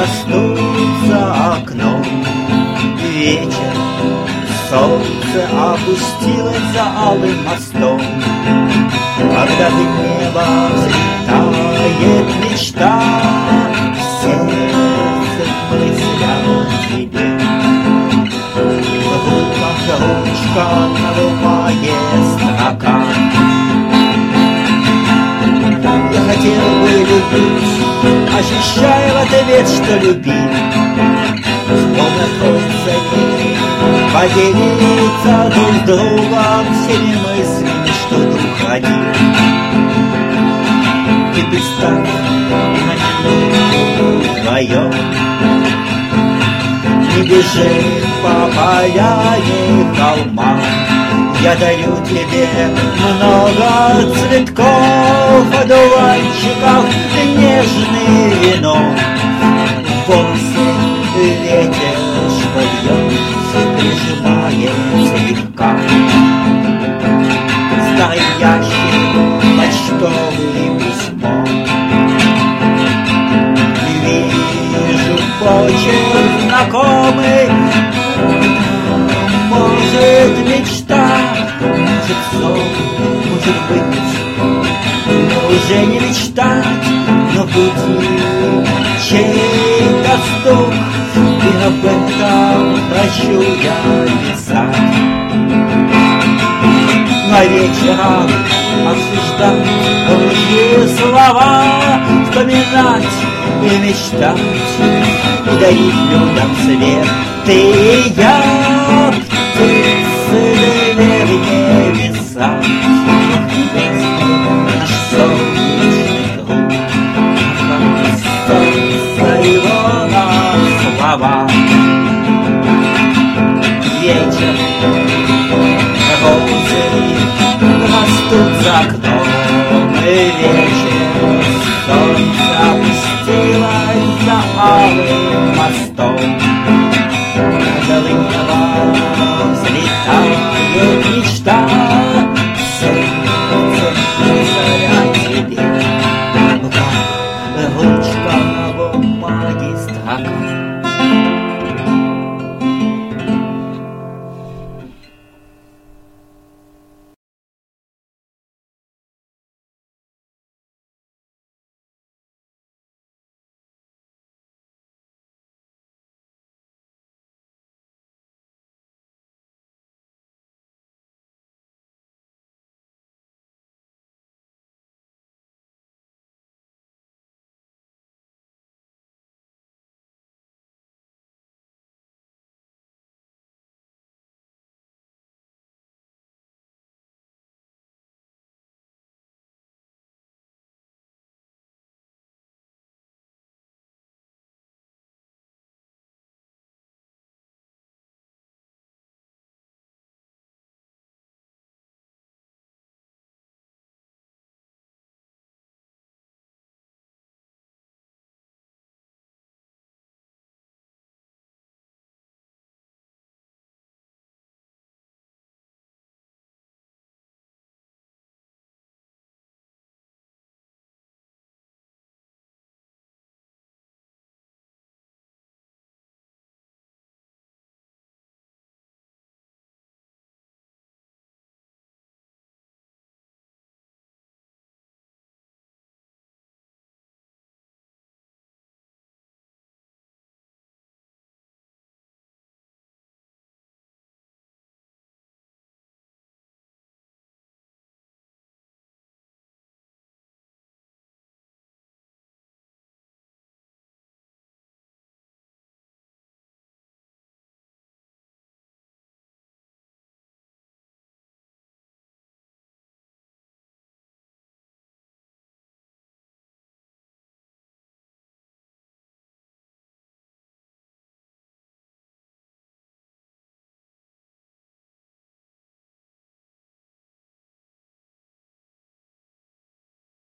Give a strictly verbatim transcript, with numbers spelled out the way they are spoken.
растут за окном. Вечер, солнце опустилось за алым мостом. Когда в небо взлетает мечта, в сердце мысль о тебе. В губах ручка, на бумаге строка. Я хотел бы любить, ощущая в ответ, что любил. Словно троица мир, поделиться друг с другом всеми мыслями, что дух родил. Ты представь на минуту вдвоем, не бежи по поляне холма. Я дарю тебе много цветков, одуванчиков, нежное вино. Волосы ветер шпальет, прижимает слегка. Старый ящик, почтовое письмо. Вижу почерк знакомый. Может, мечта, может, сон, может быть, но уже не мечтать, но в груди чей-то стук, и об этом хочу я писать. На вечерах обсуждать лучшие слова, вспоминать и мечтать, и дарить людям свет. Ты и я, птицы древние веса, наш солнечный друг, солнце его на слова. Вечер, розы растут за окном, и вечер